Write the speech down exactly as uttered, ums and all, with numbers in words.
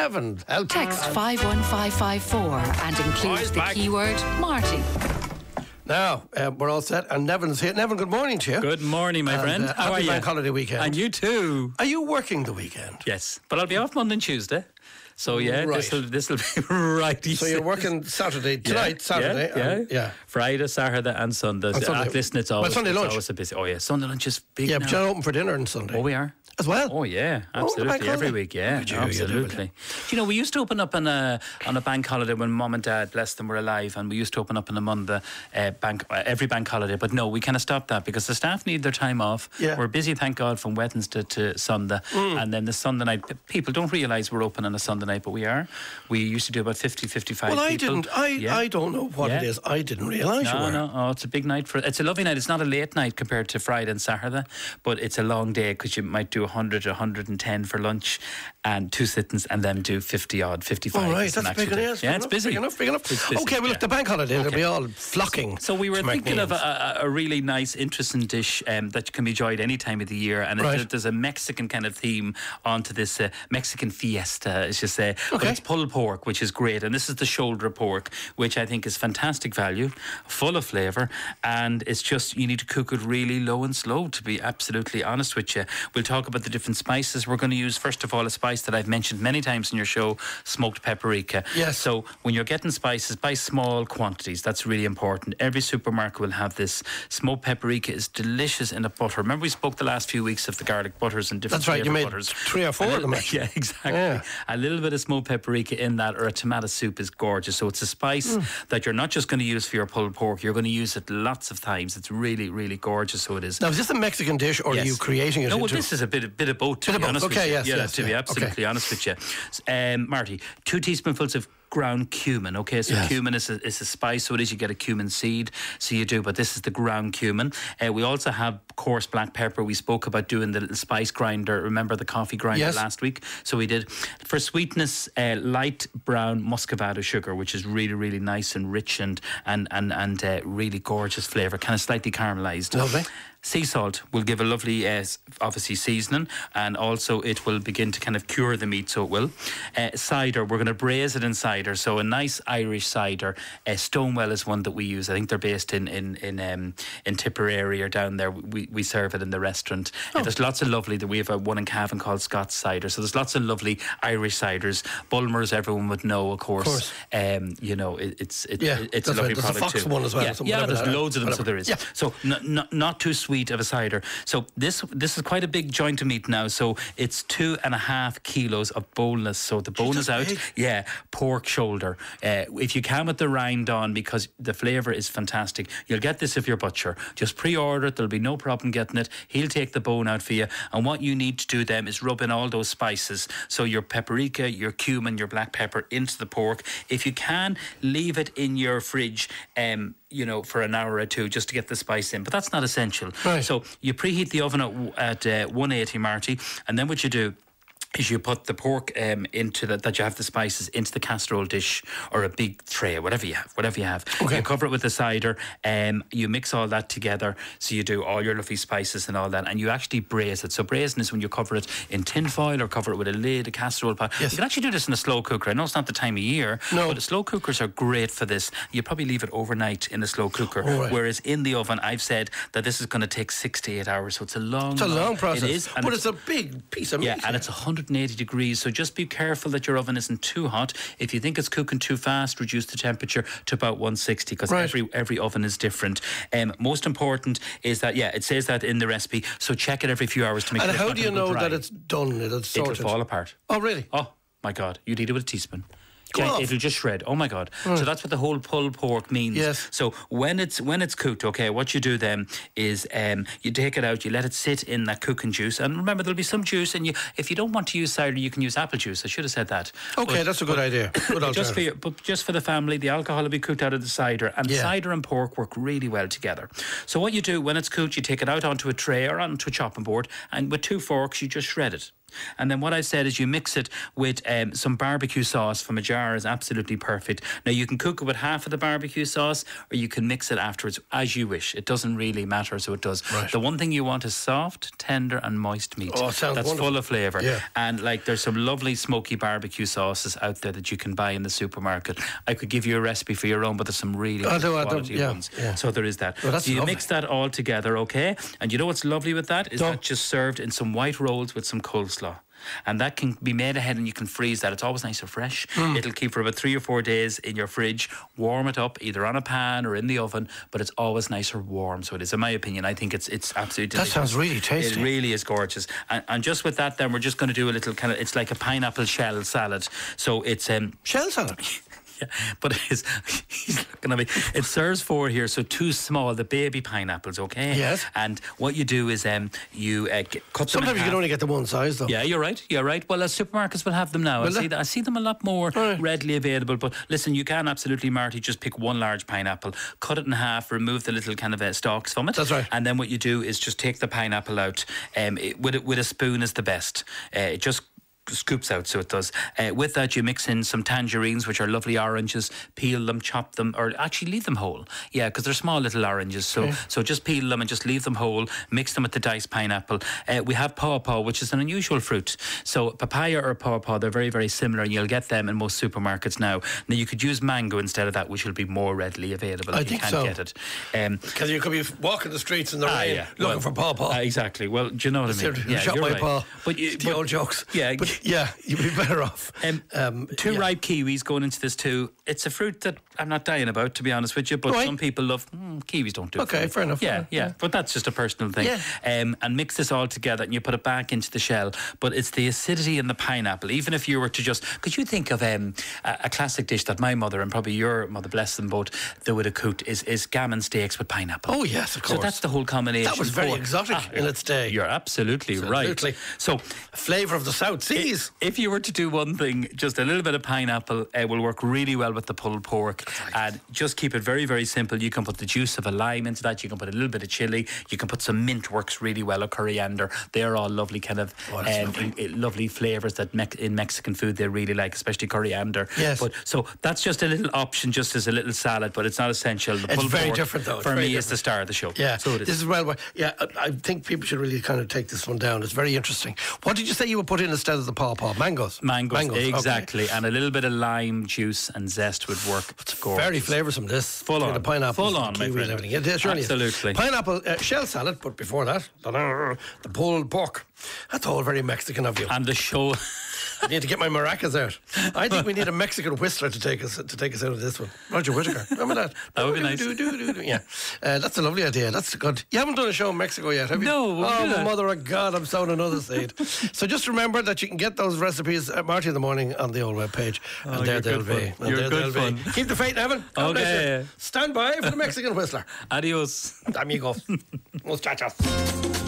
Heaven help. Text five one five five four and include Boys the back. keyword Marty. Now, uh, we're all set, and Nevin's here. Nevin, good morning to you. Good morning, my And, friend. uh, How happy are you? bank holiday weekend. And you too. Are you working the weekend? Yes, but I'll be off Monday and Tuesday. So yeah, Right. this will this will be right. So you're working Saturday, tonight, Saturday. yeah, and- yeah. yeah. Friday, Saturday, and Sunday. And Sunday. Ah, listen, it's Well, always Sunday it's lunch. always a busy. Oh yeah, Sunday lunch is big. Yeah, now. but you're open for dinner on Sunday. Oh, we are. As well? Oh yeah, Oh, the absolutely. bank Every holiday. week, yeah, Look at you, you do, absolutely. Do you know, we used to open up on a on a bank holiday when Mum and Dad, bless them, were alive, and we used to open up on a Monday, uh, bank uh, every bank holiday. But no, we kind of stopped that because the staff need their time off. Yeah. We're busy, thank God, from Wednesday to Sunday, and then the Sunday night. p- People don't realise we're open on a Sunday night, but we are. We used to do about fifty, fifty-five Well, I people. didn't. I, Yeah. I don't know what it Yeah. is. I didn't realise you No, were. no, oh, it's a big night for. It's a lovely night. It's not a late night compared to Friday and Saturday, but it's a long day because you might do one hundred, one hundred ten for lunch, and two sittings, and then do fifty odd, fifty-five. All right, is an that's actual big day. enough. Yeah, it's busy. Big enough, big enough. It's busy, Okay, well, yeah. look, the bank holiday, they'll Okay. be all flocking. So we were to make thinking of meals. a, a, a really nice, interesting dish um, that can be enjoyed any time of the year, and Right. it, there's a Mexican kind of theme onto this uh, Mexican fiesta, as you say. But Okay. it's pulled pork, which is great, and this is the shoulder of pork, which I think is fantastic value, full of flavour, and it's just you need to cook it really low and slow. To be absolutely honest with you, we'll talk about the different spices we're going to use. First of all, a spice that I've mentioned many times in your show, smoked paprika. Yes. So when you're getting spices, buy small quantities. That's really important. Every supermarket will have this. Smoked paprika is delicious in a butter. Remember we spoke the last few weeks of the garlic butters and different That's right, you flavoured made butters. three or four A of them, little- actually. Yeah, exactly. Yeah. A little bit of smoked paprika in that, or a tomato soup, is gorgeous. So it's a spice Mm. that you're not just going to use for your pulled pork. You're going to use it lots of times. It's really, really gorgeous. So it is. Now, is this a Mexican dish, or Yes. are you creating it No, well, into... this is a bit, a bit of both, to Bit be of both. honest Okay, with you. yes, yeah, yes, to be yeah, absolutely honest with you. Um, Marty, two teaspoonfuls of ground cumin. Okay, so Yes. cumin is a, is a spice, so it is. You get a cumin seed, so you do, but this is the ground cumin. Uh, we also have coarse black pepper. We spoke about doing the little spice grinder. Remember the coffee grinder Yes. last week? So we did. For sweetness, uh, light brown muscovado sugar, which is really, really nice and rich and and and, and uh, really gorgeous flavour, kind of slightly caramelised. Lovely. Sea salt will give a lovely, uh, obviously, seasoning, and also it will begin to kind of cure the meat, so it will. Uh, cider, we're going to braise it in cider, so a nice Irish cider. Uh, Stonewell is one that we use. I think they're based in in in, um, in Tipperary or down there. We we serve it in the restaurant. Uh, there's lots of lovely. That we have a one in Cavan called Scots cider. So there's lots of lovely Irish ciders. Bulmers, everyone would know, of course. course. Um, you know, it, it's it, Yeah, it's a that's lovely right. There's a product Fox too. one as well, Yeah, so yeah whatever there's that- loads of them. So whatever. there is. Yeah. So not, not not too sweet of a cider. So this this is quite a big joint of meat now. So it's two and a half kilos of boneless. So the bone Jeez, is that's out. big. Yeah, pork shoulder. Uh, if you can with the rind on, because the flavour is fantastic. You'll get this if you're butcher. Just pre-order it. There'll be no problem getting it. He'll take the bone out for you. And what you need to do then is rub in all those spices. So your paprika, your cumin, your black pepper into the pork. If you can, leave it in your fridge. Um, you know, for an hour or two just to get the spice in. But that's not essential. Right. So you preheat the oven at, at uh, one eighty, Marty, and then what you do is you put the pork um, into the, that you have the spices into the casserole dish or a big tray, whatever you have, whatever you have. Okay. You cover it with the cider, um, you mix all that together, so you do all your lovely spices and all that, and you actually braise it. So braising is when you cover it in tin foil or cover it with a lid, a casserole pot. Yes. You can actually do this in a slow cooker. I know it's not the time of year, No. but the slow cookers are great for this. You probably leave it overnight in a slow cooker, All right. whereas in the oven, I've said that this is going to take six to eight hours, so it's a long, It's a long process. It is, and but it's, a big piece of yeah, meat. and it's one hundred eighty degrees, so just be careful that your oven isn't too hot. If you think it's cooking too fast, reduce the temperature to about one sixty, because Right. every every oven is different. Um, most important is that, yeah, it says that in the recipe, so check it every few hours to make And sure it's how not do you gonna go know dry. that it's done, that it's It'll sorted? fall apart. Oh, really? Oh, my God, you'd eat it with a teaspoon. Go Yeah, off. it'll just shred. Oh my God! So that's what the whole pulled pork means. Yes. So when it's when it's cooked, okay, what you do then is um, you take it out, you let it sit in that cooking juice, and remember there'll be some juice. And you, if you don't want to use cider, you can use apple juice. I should have said that. Okay, But- that's a good idea. Good alternative. just for your, but just for the family, the alcohol will be cooked out of the cider, and Yeah. cider and pork work really well together. So what you do when it's cooked, you take it out onto a tray or onto a chopping board, and with two forks, you just shred it. And then what I've said is you mix it with um, some barbecue sauce from a jar is absolutely perfect. Now you can cook it with half of the barbecue sauce or you can mix it afterwards as you wish. It doesn't really matter, so it does. Right. The one thing you want is soft, tender and moist meat. Oh, it sounds That's wonderful. full of flavour. Yeah. And like there's some lovely smoky barbecue sauces out there that you can buy in the supermarket. I could give you a recipe for your own, but there's some really I good do, I do, quality yeah, ones. yeah. So there is that. Well, that's so you lovely. mix that all together, okay? And you know what's lovely with that is No. that just served in some white rolls with some coleslaw. And that can be made ahead and you can freeze that. It's always nice and fresh. Mm. It'll keep for about three or four days in your fridge. Warm it up either on a pan or in the oven, but it's always nicer warm. So it is, in my opinion. I think it's it's absolutely That delicious. sounds really tasty. It really is gorgeous. And, and just with that, then we're just going to do a little kind of. It's like a pineapple shell salad. So it's um. Shell salad. Yeah, but it's, he's looking at me. It serves four here, so two small, the baby pineapples, okay? Yes. And what you do is um, you uh, get, cut them Sometimes in you half. can only get the one size, though. Yeah, you're right. You're right. Well, uh, supermarkets will have them now. I Will see they? that. I see them a lot more Right. readily available. But listen, you can absolutely, Marty, just pick one large pineapple, cut it in half, remove the little kind of uh, stalks from it. That's right. And then what you do is just take the pineapple out. Um, it, with it, with a spoon is the best. Uh, it just scoops out, so it does. Uh, with that, you mix in some tangerines, which are lovely oranges. Peel them, chop them, or actually leave them whole. Yeah, because they're small little oranges. So, Okay. so just peel them and just leave them whole. Mix them with the diced pineapple. Uh, we have pawpaw, which is an unusual fruit. So papaya or pawpaw, they're very, very similar, and you'll get them in most supermarkets now. Now you could use mango instead of that, which will be more readily available. I if think you so. can't get it. Um, Because you could be walking the streets in the Ah, rain yeah. looking Well, for pawpaw. uh, exactly. Well, do you know what I mean? Yeah, shot you're my right. paw. But you, the but- old jokes. Yeah. But yeah, you'd be better off. Um, Um, two yeah. ripe kiwis going into this too. It's a fruit that I'm not dying about, to be honest with you. But Right. some people love mm, kiwis. Don't do it. Okay, for me. fair enough, Yeah, yeah, yeah, yeah. But that's just a personal thing. Yeah. Um, and mix this all together, and you put it back into the shell. But it's the acidity in the pineapple. Even if you were to just, could you think of um, a, a classic dish that my mother and probably your mother, bless them both, they would have cooked is is gammon steaks with pineapple. Oh, yes, of course. So that's the whole combination. That was very for- exotic Ah, in its day. You're absolutely, Absolutely. right. So Flavour of the South Seas. if you were to do one thing, just a little bit of pineapple uh, will work really well with the pulled pork. And just keep it very, very simple. You can put the juice of a lime into that. You can put a little bit of chilli. You can put some mint, works really well, or coriander. They're all lovely kind of Oh, that's um, lovely. in- in- lovely flavours that Mex- in Mexican food they really like, especially coriander. Yes. But so that's just a little option, just as a little salad, but it's not essential. The It's pulled very pork, different, though. It's For very me, it's the different. star of the show. Yeah, So it is. this is well. Yeah, I, I think people should really kind of take this one down. It's very interesting. What did you say you would put in instead of the pawpaw? Mangoes. Mangoes, okay. exactly, and a little bit of lime juice and zest would work. It's gorgeous. very flavoursome, this. Full Between on. The pineapple, Full on, the my kiwi and friend. everything. It is, surely is. Absolutely. Pineapple uh, shell salad, but before that, the pulled pork. That's all very Mexican of you. And the show. I need to get my maracas out. I think we need a Mexican whistler to take us to take us out of this one. Roger Whittaker. Remember that? That would be nice. Do, do, do, do. Yeah, uh, that's a lovely idea. That's good. You haven't done a show in Mexico yet, have you? No, we'll Oh, do that. mother of God, I'm sowing another seed. So just remember that you can get those recipes at Marty in the Morning on the old web page, and Oh, there you're they'll good be. fun. And You're there good they'll be. fun. Keep the faith, Evan. God bless Okay. you. Stand by for the Mexican whistler. Adios. Amigos. Muchachos.